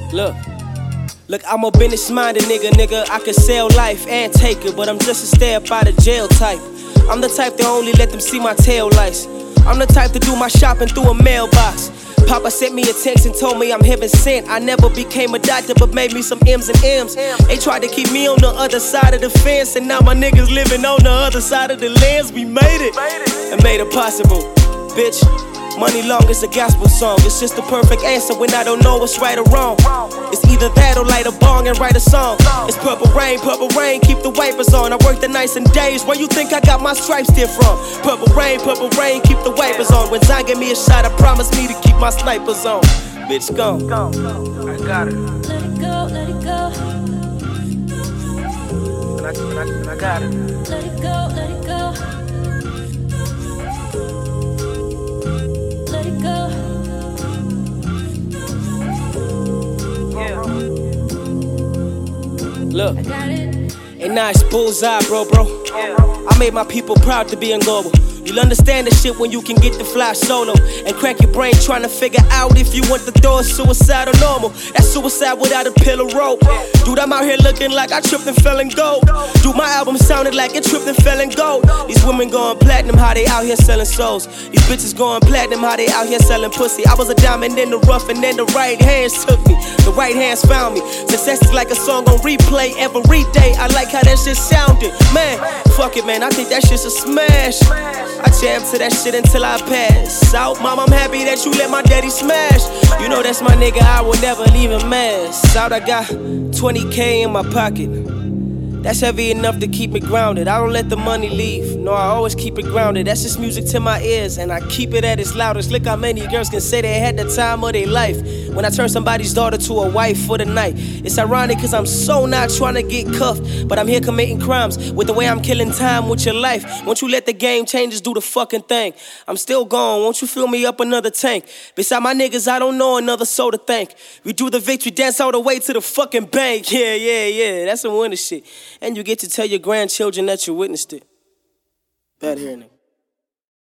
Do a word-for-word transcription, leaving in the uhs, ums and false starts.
Look, look, I'm a business-minded nigga, nigga. I can sell life and take it, but I'm just a stay up out of jail type. I'm the type to only let them see my tail lights. I'm the type to do my shopping through a mailbox. Papa sent me a text and told me I'm heaven sent. I never became a doctor, but made me some M's and M's. They tried to keep me on the other side of the fence, and now my niggas living on the other side of the lens. We made it, and made it possible, bitch. Money long as a gospel song. It's just the perfect answer when I don't know what's right or wrong. It's either that or light a bong and write a song. It's purple rain, purple rain, keep the wipers on. I work the nights and days. Where you think I got my stripes there from? Purple rain, purple rain, keep the wipers on. When Zion gave me a shot, I promised me to keep my snipers on. Bitch, gone. I got it. Let it go, let it go. And I, and I, and I got it. Let it go, let it go. Let it go. Yeah. Look, I got it. ain't nice bullseye, bro, bro. Yeah. I made my people proud to be in global. You'll understand the shit when you can get the fly solo and crack your brain trying to figure out if you want the door suicide or normal. That's suicide without a pill or rope. Dude, I'm out here looking like I tripped and fell in gold. Dude, my album sounded like it tripped and fell in gold. These women going platinum, how they out here selling souls. These bitches going platinum, how they out here selling pussy. I was a diamond in the rough and then the right hands took me. The right hands found me. Success is like a song on replay every day. I like how that shit sounded. Man, fuck it, man, I think that shit's a smash. I jam to that shit until I pass out. Mom, I'm happy that you let my daddy smash. You know that's my nigga, I will never leave him mess. Out, I got twenty K in my pocket. That's heavy enough to keep me grounded. I don't let the money leave. No, I always keep it grounded. That's just music to my ears, and I keep it at its loudest. Look how many girls can say they had the time of their life when I turn somebody's daughter to a wife for the night. It's ironic cause I'm so not trying to get cuffed, but I'm here committing crimes with the way I'm killing time with your life. Won't you let the game changes do the fucking thing? I'm still gone, won't you fill me up another tank? Beside my niggas, I don't know another soul to thank. We do the victory dance all the way to the fucking bank. Yeah, yeah, yeah, that's some winner shit. And you get to tell your grandchildren that you witnessed it. Bad hearing it.